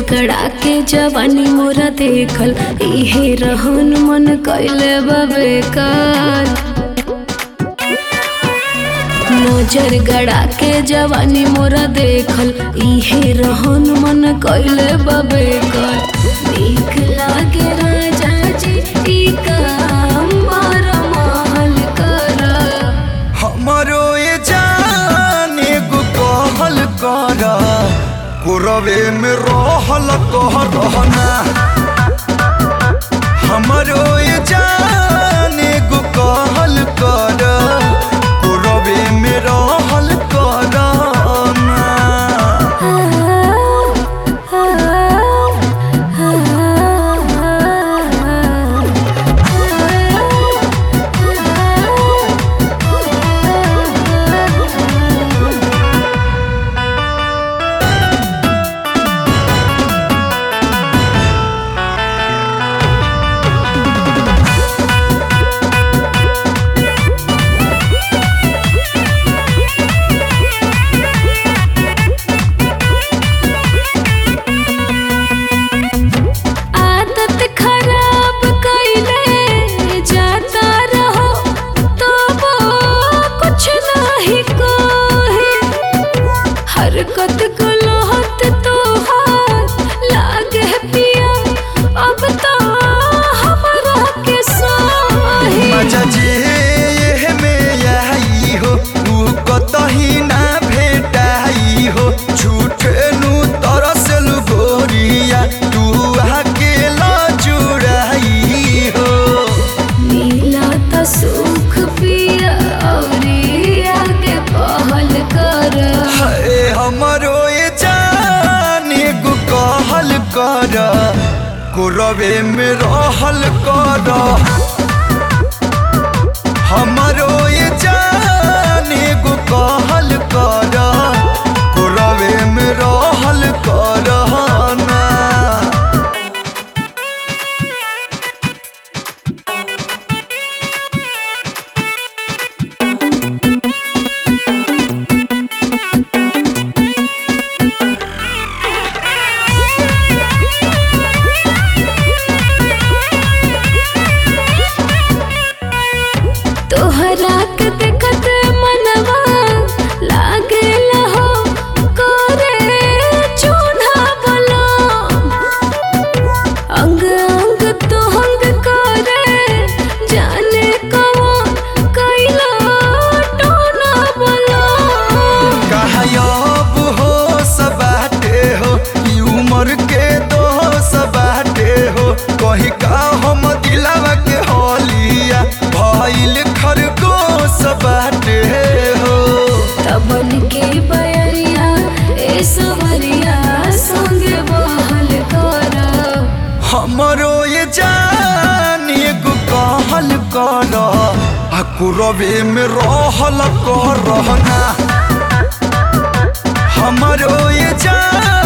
गड़ा के जवानी मोरा देखल इहे रहन मन कैले बेकार। नजर गड़ा के जवानी मोरा देखल इहे रहन मन कैले बेकार। नीक लागे राजा जी ई काम बड़ा महल कर। हमरो ये जाने गो कहल कर कुरवे में रहल कह रहना। हमरो ये जाने गो कहल कर कुरवे में रहल करना। हरकत गलत तोहार लागे पिया अब तो हमरा के साही। मजा जे ये में आई हो तू कतही ना भेटाई हो। झूठे नु तरसल गोरिया तू अकेला जुड़ाई हो। मिला त सुख पिया औरी आगे पहल कर। हमरो ये जाने गो कहल कर कुरवे में रहल कर। हमरो ये जाने गो कहल कर कुरवे में रहल कर ना। तोहरा के देखत मनवा लागे लहो करे चून्हा बोलो। अंग अंग तो हंग करे जाने कौन कैला टोना बोलो। कहब हो सबाटे हो ई उमर के दो सबाटे हो। कहीं का हम दिलवा के होलिया भइल खरगोश बाटे हो। तबन के बयरिया ए सवरिया संगे बहल कर। हमरो ये जाने गो कहल कर कुरवे में रहल कर रहना। हमरो ये जाने